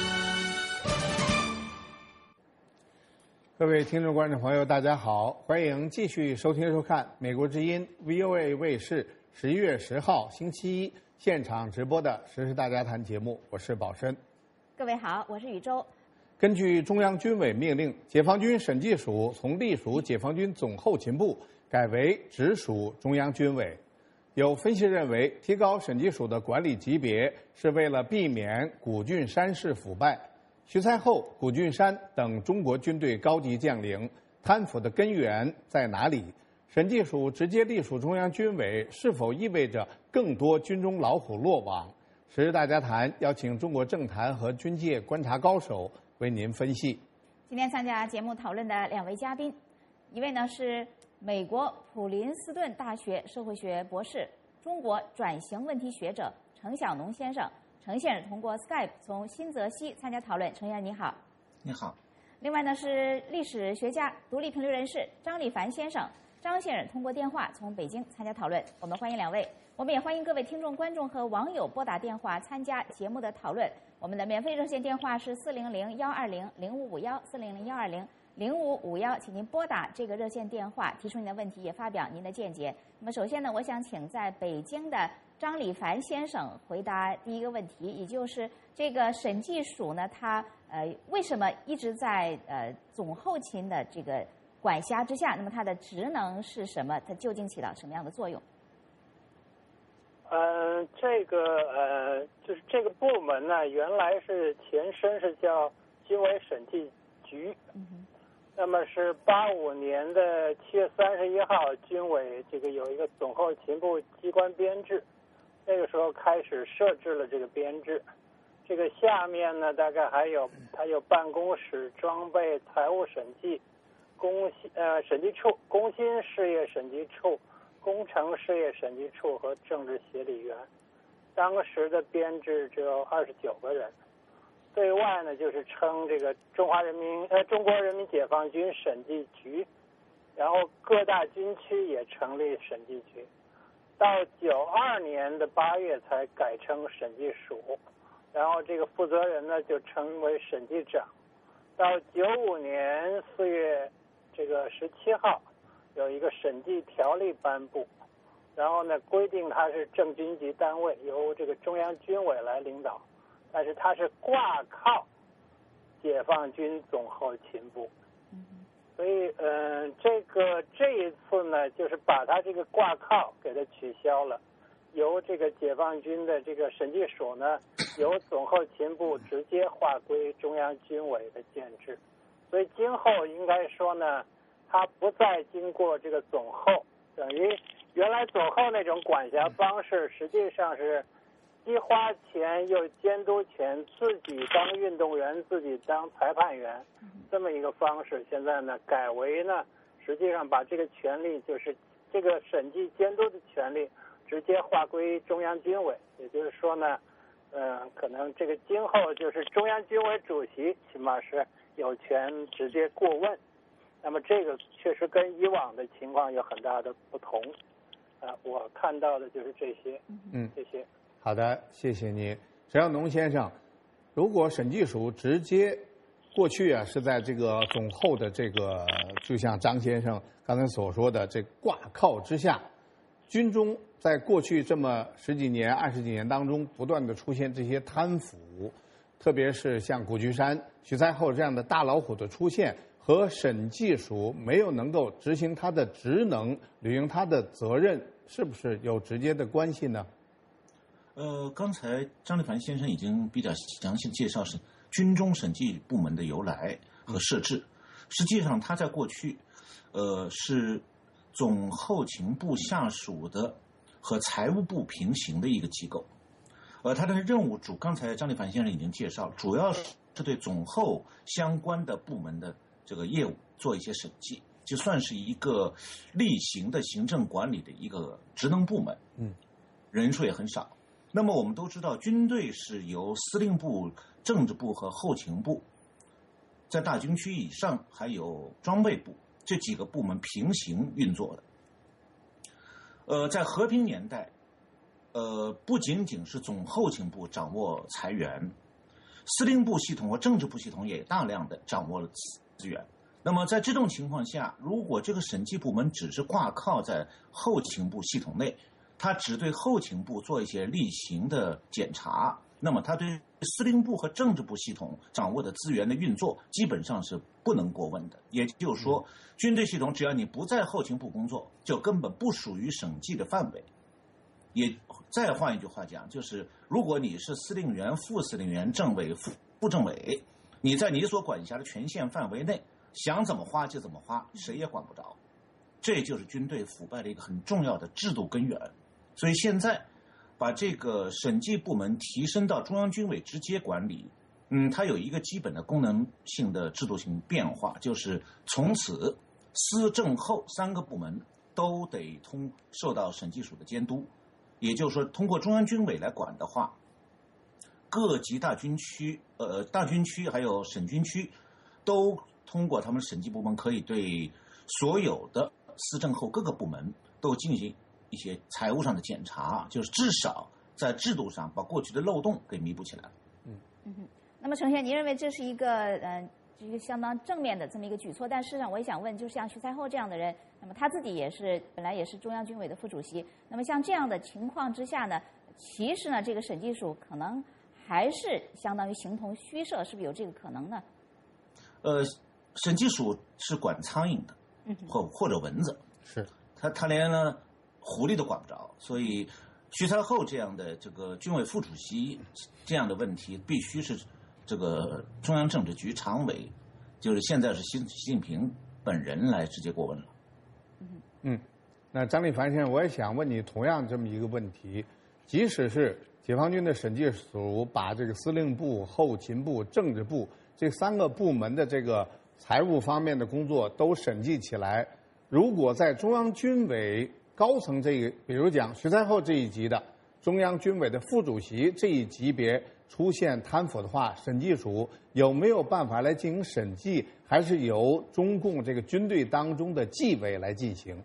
各位听众观众朋友大家好，欢迎继续收听收看美国之音 V O A 卫视十一月十号星期一现场直播的时事大家谈节目，我是宝申。 各位好，我是宇宙。 根据中央军委命令，解放军审计署从隶属解放军总后勤部改为直属中央军委。有分析认为，提高审计署的管理级别是为了避免古俊山式腐败。徐才厚、古俊山等中国军队高级将领贪腐的根源在哪里？审计署直接隶属中央军委，是否意味着更多军中老虎落网？时事大家谈邀请中国政坛和军界观察高手为您分析。 今天参加节目讨论的两位嘉宾，一位呢是美国普林斯顿大学社会学博士、中国转型问题学者程晓农先生。程先生通过 Skype 从新泽西参加讨论。程先生你好。 你好。 另外呢是历史学家、独立评论人士张立凡先生。张先生通过电话从北京参加讨论。我们欢迎两位。我们也欢迎各位听众、观众和网友拨打电话参加节目的讨论。我们的免费热线电话是四零零幺二零零五五幺四零零幺二零零五五幺，请您拨打这个热线电话，提出您的问题，也发表您的见解。那么首先呢，我想请在北京的张立凡先生回答第一个问题，也就是这个审计署呢，它呃为什么一直在呃总后勤的这个管辖之下？那么它的职能是什么？它究竟起到什么样的作用？ 呃，这个呃，就是这个部门呢，原来是前身是叫军委审计局。嗯、那么是八五年的七月三十一号，军委这个有一个总后勤部机关编制。那个时候开始设置了这个编制，这个下面呢大概还有它有办公室、装备、财务审计、工呃审计处、工薪事业审计处、工程事业审计处和政治协理员。当时的编制只有二十九个人。对外呢就是称这个中华人民呃中国人民解放军审计局，然后各大军区也成立审计局。到九二年的八月才改称审计署，然后这个负责人呢就成为审计长。到九五年四月这个十七号，有一个审计条例颁布，然后呢规定它是正军级单位，由这个中央军委来领导，但是它是挂靠解放军总后勤部。所以，嗯、呃，这个这一次呢，就是把它这个挂靠给它取消了，由这个解放军的这个审计署呢，由总后勤部直接划归中央军委的建制。所以今后应该说呢，它不再经过这个总后，等于原来总后那种管辖方式，实际上是既花钱又监督权，自己当运动员，自己当裁判员。这么一个方式，现在呢改为呢，实际上把这个权利，就是这个审计监督的权利，直接划归中央军委。也就是说呢，嗯、呃，可能这个今后就是中央军委主席起码是有权直接过问。那么这个确实跟以往的情况有很大的不同。啊、呃，我看到的就是这些。 嗯， 这些。 好的，谢谢您，陈晓农先生。如果审计署直接过去啊是在这个总后的这个，就像张先生刚才所说的这挂靠之下，军中在过去这么十几年、二十几年当中，不断的出现这些贪腐，特别是像古居山、徐才厚这样的大老虎的出现，和审计署没有能够执行它的职能、履行它的责任，是不是有直接的关系呢？ 呃，刚才张立凡先生已经比较详细介绍是军中审计部门的由来和设置。实际上，它在过去，呃，是总后勤部下属的和财务部平行的一个机构。呃，它的任务主，刚才张立凡先生已经介绍，主要是对总后相关的部门的这个业务做一些审计，就算是一个例行的行政管理的一个职能部门。 嗯， 人数也很少。那么我们都知道，军队是由司令部、政治部和后勤部，在大军区以上还有装备部， 这几个部门平行运作的。呃，在和平年代，呃，不仅仅是总后勤部掌握财源，司令部系统和政治部系统也大量的掌握了资源。那么在这种情况下，如果这个审计部门只是挂靠在后勤部系统内，他只对后勤部做一些例行的检查，那么他对司令部和政治部系统掌握的资源的运作基本上是不能过问的。也就是说，军队系统只要你不在后勤部工作，就根本不属于审计的范围。也再换一句话讲，就是如果你是司令员、副司令员、政委、副副政委，你在你所管辖的权限范围内，想怎么花就怎么花，谁也管不着。这就是军队腐败的一个很重要的制度根源。所以现在把这个审计部门提升到中央军委直接管理，嗯，它有一个基本的功能性的制度性变化，就是从此司政后三个部门都得通受到审计署的监督。也就是说，通过中央军委来管的话，各级大军区、呃大军区还有省军区，都通过他们审计部门可以对所有的司政后各个部门都进行一些财务上的检查，就是至少在制度上把过去的漏洞给弥补起来。 嗯嗯哼。那么程先，您认为这是一个呃一个相当正面的这么一个举措？但事实上，我也想问，就像徐才厚这样的人，那么他自己也是本来也是中央军委的副主席，那么像这样的情况之下呢，其实呢，这个审计署可能还是相当于形同虚设，是不是有这个可能呢？ 呃，审计署是管苍蝇的， 嗯， 或或者蚊子， 是他他连呢狐狸都管不着，所以徐才厚这样的这个军委副主席这样的问题，必须是这个中央政治局常委，就是现在是习习近平本人来直接过问了。 嗯，那张立凡先生，我也想问你同样这么一个问题：即使是解放军的审计署把这个司令部、后勤部、政治部这三个部门的这个财务方面的工作都审计起来，如果在中央军委高层这个，比如讲徐才厚这一级的中央军委的副主席这一级别出现贪腐的话，审计署有没有办法来进行审计，还是由中共这个军队当中的纪委来进行？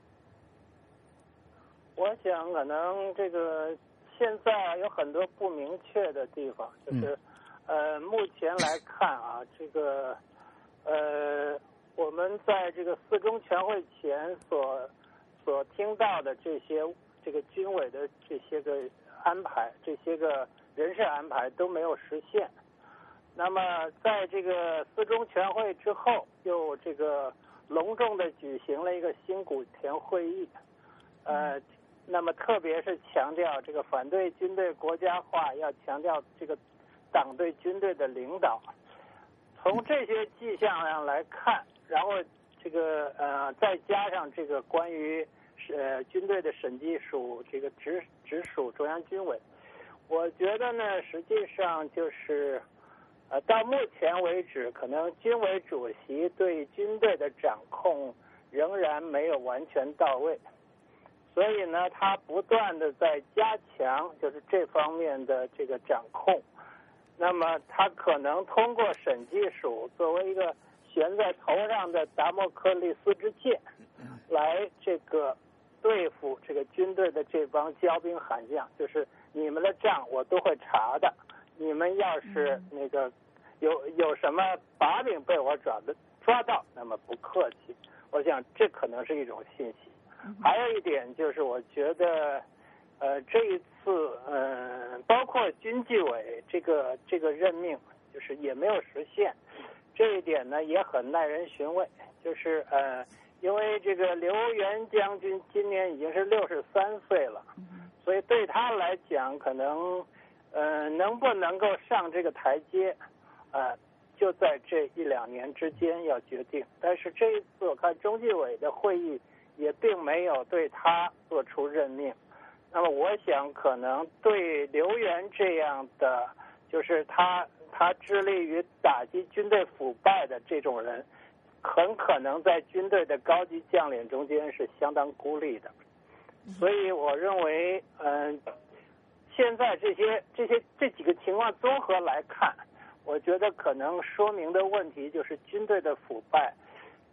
我想可能这个现在有很多不明确的地方，就是、嗯、呃，目前来看啊，这个呃，我们在这个四中全会前所所听到的这些这个军委的这些个安排，这些个人事安排都没有实现。那么在这个四中全会之后，又这个隆重的举行了一个新古田会议，呃，那么特别是强调这个反对军队国家化，要强调这个党对军队的领导。从这些迹象上来看，然后这个呃再加上这个关于呃军队的审计署这个直直属中央军委，我觉得呢，实际上就是呃到目前为止，可能军委主席对军队的掌控仍然没有完全到位，所以呢，他不断的在加强就是这方面的这个掌控。那么他可能通过审计署作为一个悬在头上的达摩克利斯之剑，来这个对付这个军队的这帮骄兵悍将，就是你们的账我都会查的，你们要是那个有有什么把柄被我抓的抓到，那么不客气。我想这可能是一种信息。还有一点就是，我觉得，呃，这一次，嗯、呃，包括军纪委这个这个任命，就是也没有实现，这一点呢也很耐人寻味。就是呃，因为这个刘源将军今年已经是六十三岁了，所以对他来讲，可能，呃，能不能够上这个台阶，呃，就在这一两年之间要决定。但是这一次我看中纪委的会议也并没有对他做出任命。那么我想可能对刘源这样的，就是他他致力于打击军队腐败的这种人，很可能在军队的高级将领中间是相当孤立的。所以我认为，嗯、呃，现在这些这些这几个情况综合来看，我觉得可能说明的问题就是军队的腐败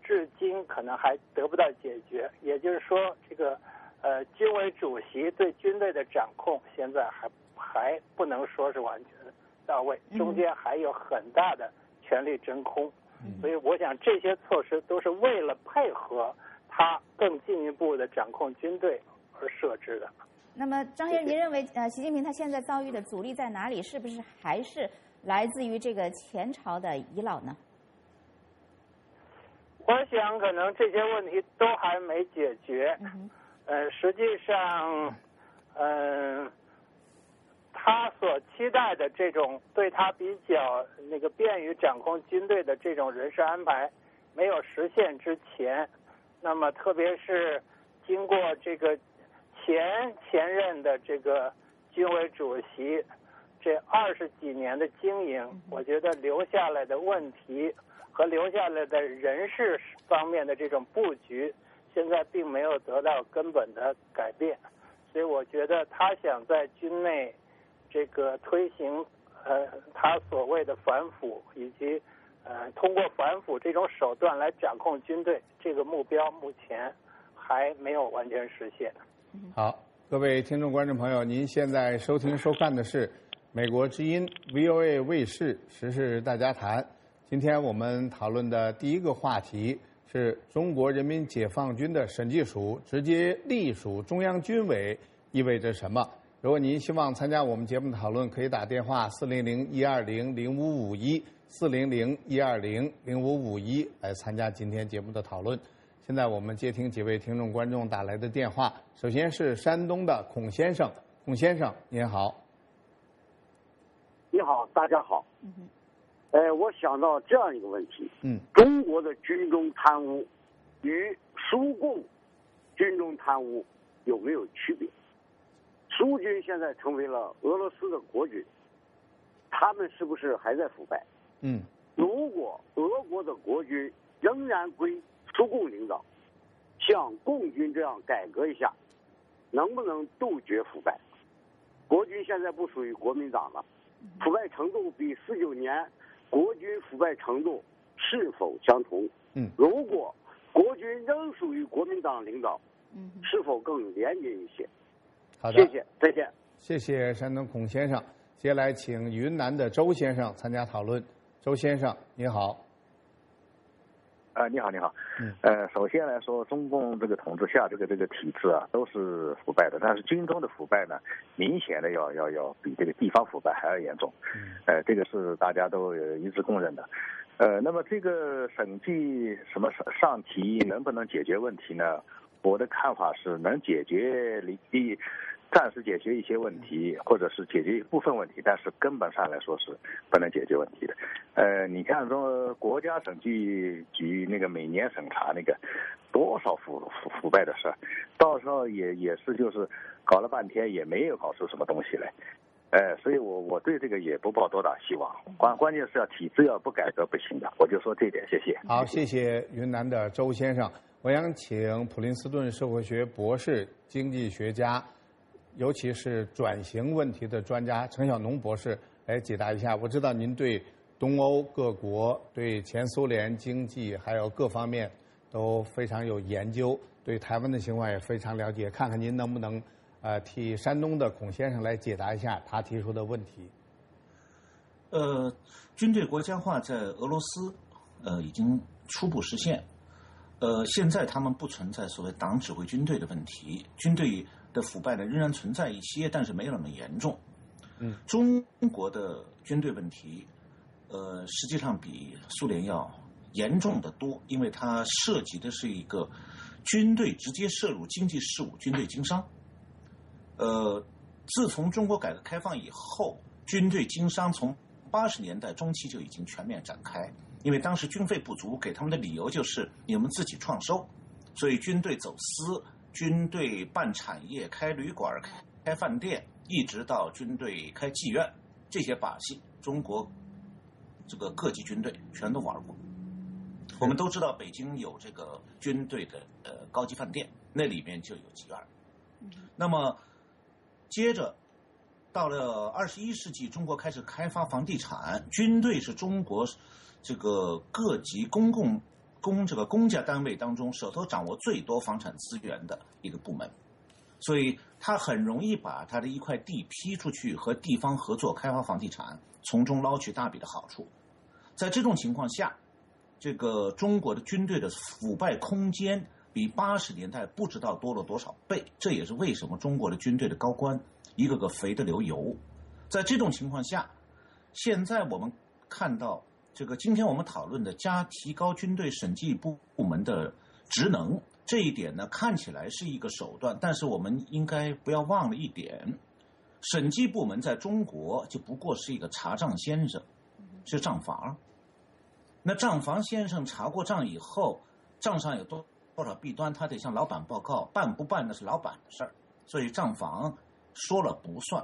至今可能还得不到解决。也就是说，这个呃军委主席对军队的掌控现在还还不能说是完全到位，中间还有很大的权力真空。所以我想这些措施都是为了配合他更进一步的掌控军队而设置的。 那么张先生，您认为呃习近平他现在遭遇的阻力在哪里？是不是还是来自于这个前朝的遗老呢？ 我想可能这些问题都还没解决。嗯、呃，实际上，嗯、呃，他所期待的这种对他比较那个便于掌控军队的这种人事安排没有实现之前，那么特别是经过这个前前任的这个军委主席这二十几年的经营，我觉得留下来的问题和留下来的人事方面的这种布局，现在并没有得到根本的改变。所以我觉得他想在军内这个推行呃他所谓的反腐，以及呃通过反腐这种手段来掌控军队，这个目标目前还没有完全实现。 好，各位听众观众朋友，您现在收听收看的是美国之音 V O A 卫视时事大家谈。今天我们讨论的第一个话题是中国人民解放军的审计署直接隶属中央军委意味着什么？如果您希望参加我们节目讨论，可以打电话四零零一二零零五五一四零零一二零零五五一来参加今天节目的讨论。现在我们接听几位听众观众打来的电话。首先是山东的孔先生，孔先生您好。 你好，大家好。嗯呃，我想到这样一个问题， 嗯， 中国的军中贪污与苏共军中贪污有没有区别？苏军现在成为了俄罗斯的国军，他们是不是还在腐败？ 嗯， 如果俄国的国军仍然归苏共领导，像共军这样改革一下，能不能杜绝腐败？国军现在不属于国民党了，腐败程度比四九年国军腐败程度是否相同？ 嗯， 如果国军仍属于国民党领导，嗯，是否更廉洁一些？ 好的， 谢谢，再见。 谢谢山东孔先生。接下来请云南的周先生参加讨论。周先生，你好。 啊、呃，你好，你好。 嗯。 呃，首先来说，中共这个统治下，这个这个体制啊，都是腐败的。但是军中的腐败呢，明显的要要要比这个地方腐败还要严重。 嗯。 呃，这个是大家都一致公认的。呃，那么这个审计什么上提能不能解决问题呢？我的看法是能解决一暂时解决一些问题，或者是解决一部分问题，但是根本上来说是不能解决问题的。呃，你看说国家审计局那个每年审查那个多少腐腐腐败的事儿，到时候也也是就是搞了半天也没有搞出什么东西来。呃，所以我我对这个也不抱多大希望，关关键是要体制要不改革不行的，我就说这一点，谢谢。 好，谢谢云南的周先生。我想请普林斯顿社会学博士、经济学家，尤其是转型问题的专家陈晓农博士来解答一下。我知道您对东欧各国、对前苏联经济还有各方面都非常有研究，对台湾的情况也非常了解。看看您能不能呃替山东的孔先生来解答一下他提出的问题。 呃，军队国家化在俄罗斯呃已经初步实现。呃，现在他们不存在所谓党指挥军队的问题，军队的腐败呢仍然存在一些，但是没有那么严重。 嗯， 中国的军队问题，呃，实际上比苏联要严重的多，因为它涉及的是一个军队直接涉入经济事务，军队经商。呃，自从中国改革开放以后，军队经商从八十年代中期就已经全面展开。因为当时军费不足，给他们的理由就是你们自己创收，所以军队走私、军队办产业、开旅馆、开开饭店，一直到军队开妓院，这些把戏，中国这个各级军队全都玩过。我们都知道北京有这个军队的呃高级饭店，那里面就有妓院。那么接着到了二十一世纪，中国开始开发房地产，军队是中国这个各级公共公这个公家单位当中手头掌握最多房产资源的一个部门，所以他很容易把他的一块地批出去，和地方合作开发房地产，从中捞取大笔的好处。在这种情况下，这个中国的军队的腐败空间比八十年代不知道多了多少倍，这也是为什么中国的军队的高官一个个肥得流油。在这种情况下，现在我们看到这个今天我们讨论的加提高军队审计部部门的职能，这一点呢看起来是一个手段，但是我们应该不要忘了一点，审计部门在中国就不过是一个查账先生，是账房。那账房先生查过账以后，账上有多多少弊端，他得向老板报告，办不办那是老板的事儿，所以账房说了不算。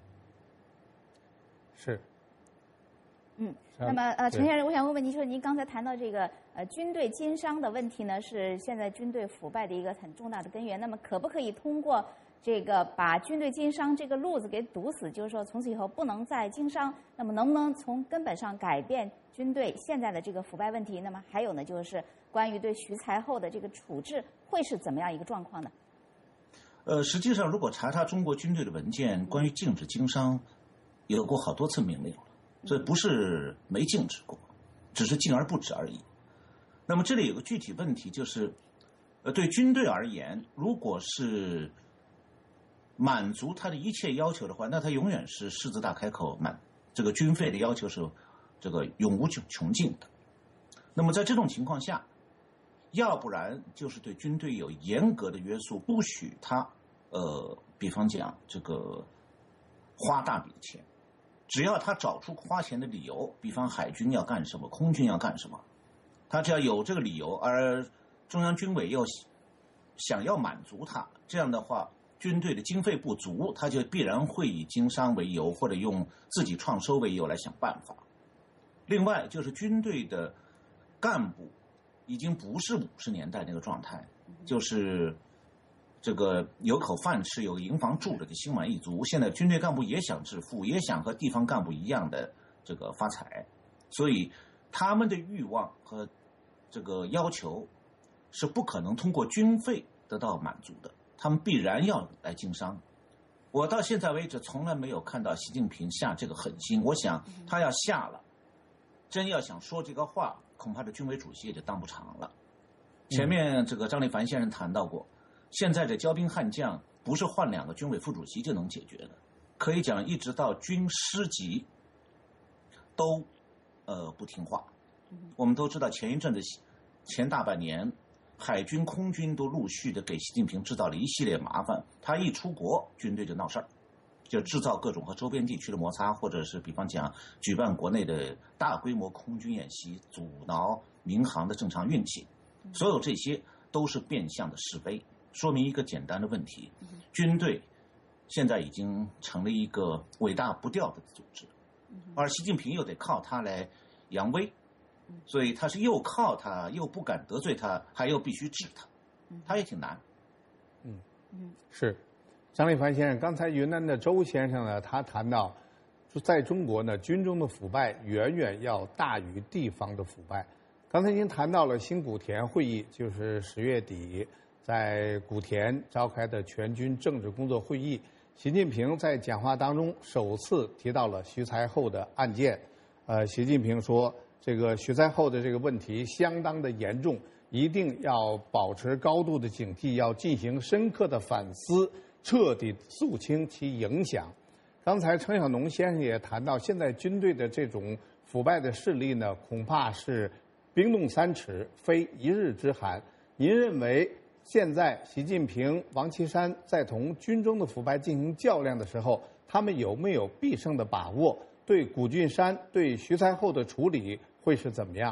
是。 嗯，那么呃，陈先生，我想问问您，就是您刚才谈到这个呃军队经商的问题呢，是现在军队腐败的一个很重大的根源。那么可不可以通过这个把军队经商这个路子给堵死，就是说从此以后不能再经商？那么能不能从根本上改变军队现在的这个腐败问题？那么还有呢，就是关于对徐才厚的这个处置会是怎么样一个状况呢？ 呃，实际上如果查查中国军队的文件，关于禁止经商，有过好多次命令了。所以不是没禁止过，只是禁而不止而已。那么这里有个具体问题，就是呃，对军队而言，如果是满足他的一切要求的话，那他永远是狮子大开口，满这个军费的要求是这个永无穷尽的。那么在这种情况下，要不然就是对军队有严格的约束，不许他呃，比方讲这个花大笔的钱。只要他找出花钱的理由，比方海军要干什么，空军要干什么，他只要有这个理由，而中央军委又想要满足他，这样的话，军队的经费不足，他就必然会以经商为由，或者用自己创收为由来想办法。另外，就是军队的干部已经不是五十年代那个状态，就是这个有口饭吃、有个营房住着就心满意足。现在军队干部也想致富，也想和地方干部一样的这个发财，所以他们的欲望和这个要求是不可能通过军费得到满足的，他们必然要来经商。我到现在为止从来没有看到习近平下这个狠心，我想他要下了，真要想说这个话，恐怕这军委主席也就当不长了。前面这个张立凡先生谈到过，现在这骄兵悍将不是换两个军委副主席就能解决的，可以讲一直到军师级都呃不听话。我们都知道前一阵子前大半年，海军空军都陆续的给习近平制造了一系列麻烦，他一出国军队就闹事儿，就制造各种和周边地区的摩擦，或者是比方讲举办国内的大规模空军演习，阻挠民航的正常运行，所有这些都是变相的示威，说明一个简单的问题：军队现在已经成了一个尾大不掉的组织，而习近平又得靠他来扬威，所以他是又靠他，又不敢得罪他，还又必须治他，他也挺难。 嗯嗯，是。张立凡先生，刚才云南的周先生呢，他谈到，在中国呢，军中的腐败远远要大于地方的腐败。刚才您谈到了新古田会议，就是十月底在古田召开的全军政治工作会议，习近平在讲话当中首次提到了徐才厚的案件。呃，习近平说，这个徐才厚的这个问题相当的严重，一定要保持高度的警惕，要进行深刻的反思，彻底肃清其影响。刚才程小农先生也谈到，现在军队的这种腐败的势力呢，恐怕是冰冻三尺，非一日之寒。您认为现在习近平、王岐山在同军中的腐败进行较量的时候，他们有没有必胜的把握？对谷俊山、对徐才厚的处理会是怎么样？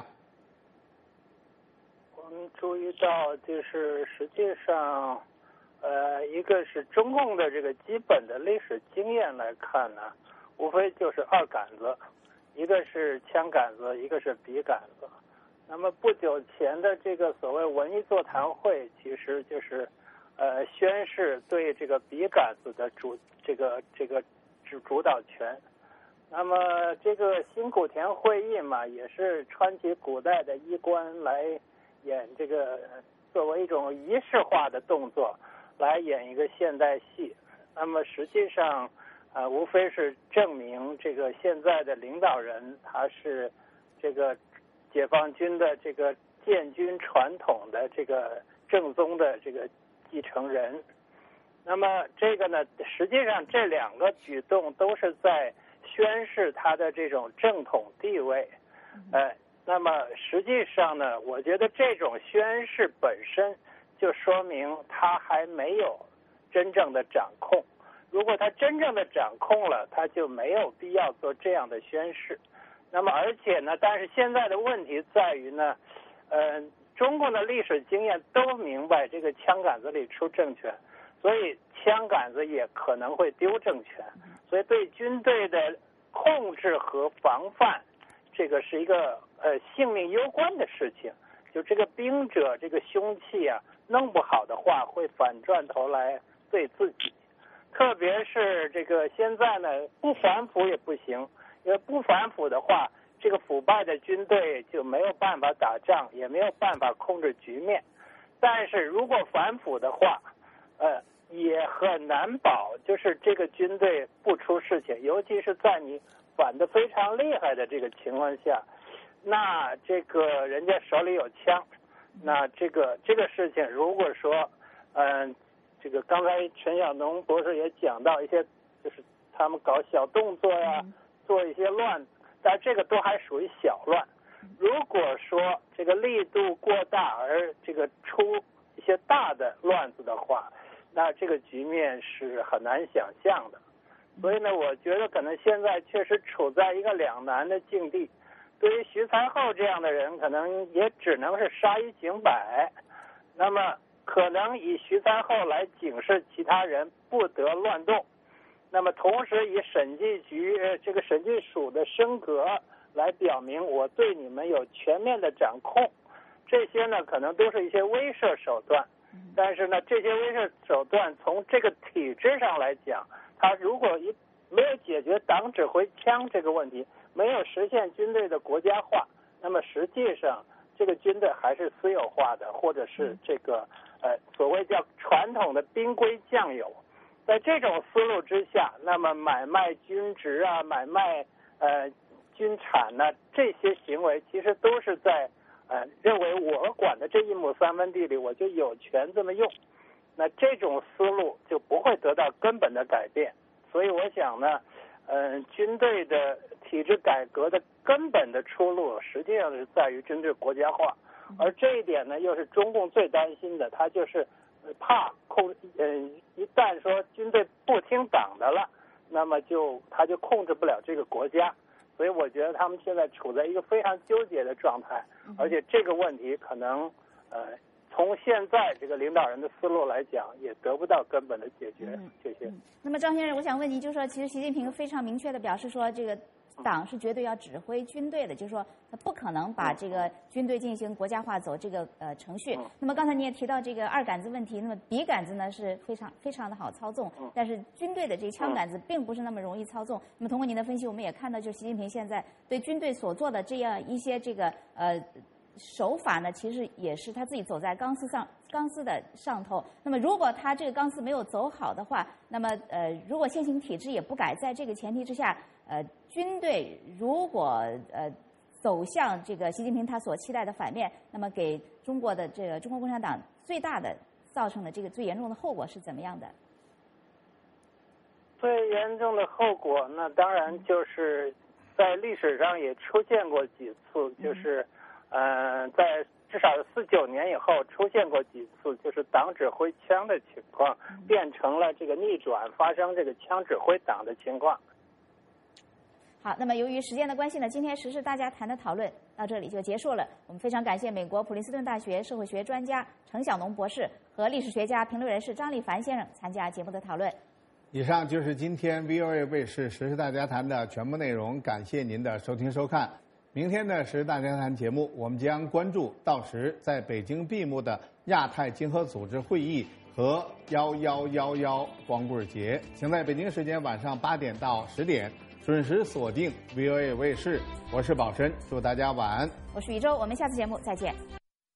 我们注意到，就是实际上，呃，一个是中共的这个基本的历史经验来看呢，无非就是二杆子，一个是枪杆子，一个是笔杆子。那么不久前的这个所谓文艺座谈会，其实就是呃宣示对这个笔杆子的主这个这个主主导权。那么这个新古田会议嘛，也是穿起古代的衣冠来演这个作为一种仪式化的动作来演一个现代戏。那么实际上，呃，无非是证明这个现在的领导人他是这个解放军的这个建军传统的这个正宗的这个继承人。那么这个呢，实际上这两个举动都是在宣示他的这种正统地位。呃，那么实际上呢，我觉得这种宣示本身就说明他还没有真正的掌控。如果他真正的掌控了，他就没有必要做这样的宣示。那么而且呢，但是现在的问题在于呢，呃，中共的历史经验都明白这个枪杆子里出政权，所以枪杆子也可能会丢政权。所以对军队的控制和防范，这个是一个呃性命攸关的事情。就这个兵者这个凶器啊，弄不好的话会反转头来对自己。特别是这个现在呢，不反腐也不行，因为不反腐的话，这个腐败的军队就没有办法打仗，也没有办法控制局面。但是如果反腐的话，呃，也很难保就是这个军队不出事情，尤其是在你反得非常厉害的这个情况下，那这个人家手里有枪，那这个这个事情如果说，嗯、呃。这个刚才陈晓农博士也讲到一些，就是他们搞小动作呀，做一些乱，但这个都还属于小乱。如果说这个力度过大而这个出一些大的乱子的话，那这个局面是很难想象的。所以呢，我觉得可能现在确实处在一个两难的境地。对于徐才厚这样的人，可能也只能是杀一儆百。那么可能以徐才厚来警示其他人不得乱动，那么同时以审计局这个审计署的升格来表明我对你们有全面的掌控，这些呢可能都是一些威慑手段。但是呢，这些威慑手段从这个体制上来讲，它如果一没有解决党指挥枪这个问题，没有实现军队的国家化，那么实际上这个军队还是私有化的，或者是这个呃所谓叫传统的兵归将有。在这种思路之下，那么买卖军职啊，买卖呃军产呢、啊，这些行为其实都是在呃认为我管的这一亩三分地里，我就有权这么用。那这种思路就不会得到根本的改变。所以我想呢，嗯、呃，军队的体制改革的根本的出路，实际上是在于军队国家化，而这一点呢，又是中共最担心的，他就是怕控，嗯、呃，一旦说军队不听党的了，那么就他就控制不了这个国家，所以我觉得他们现在处在一个非常纠结的状态，而且这个问题可能，呃。从现在这个领导人的思路来讲，也得不到根本的解决。 嗯、 谢谢、 嗯。那么张先生，我想问您，就是说，其实习近平非常明确的表示说，这个党是绝对要指挥军队的，就是说他不可能把这个军队进行国家化走这个呃程序。嗯、那么刚才你也提到这个二杆子问题，那么笔杆子呢是非常非常的好操纵，嗯、但是军队的这个枪杆子并不是那么容易操纵。那么通过您的分析，我们也看到，就是习近平现在对军队所做的这样一些这个呃。手法呢，其实也是他自己走在钢丝上，钢丝的上头。那么，如果他这个钢丝没有走好的话，那么呃，如果现行体制也不改，在这个前提之下，呃，军队如果呃走向这个习近平他所期待的反面，那么给中国的这个中国共产党最大的造成的这个最严重的后果是怎么样的？ 最严重的后果，那当然就是在历史上也出现过几次，就是。嗯呃，在至少是四九年以后出现过几次，就是党指挥枪的情况变成了这个逆转，发生这个枪指挥党的情况。 好，那么由于时间的关系呢，今天时事大家谈的讨论到这里就结束了。我们非常感谢美国普林斯顿大学社会学专家程晓农博士和历史学家、评论人士张立凡先生参加节目的讨论。 以上就是今天 V O A 卫视时事大家谈的全部内容，感谢您的收听收看。明天的时事大家谈节目，我们将关注到时在北京闭幕的亚太经合组织会议和幺幺幺幺光棍节，请在北京时间晚上八点到十点准时锁定 V O A 卫视。我是宝申，祝大家晚安。 我是宇宙，我们下次节目再见。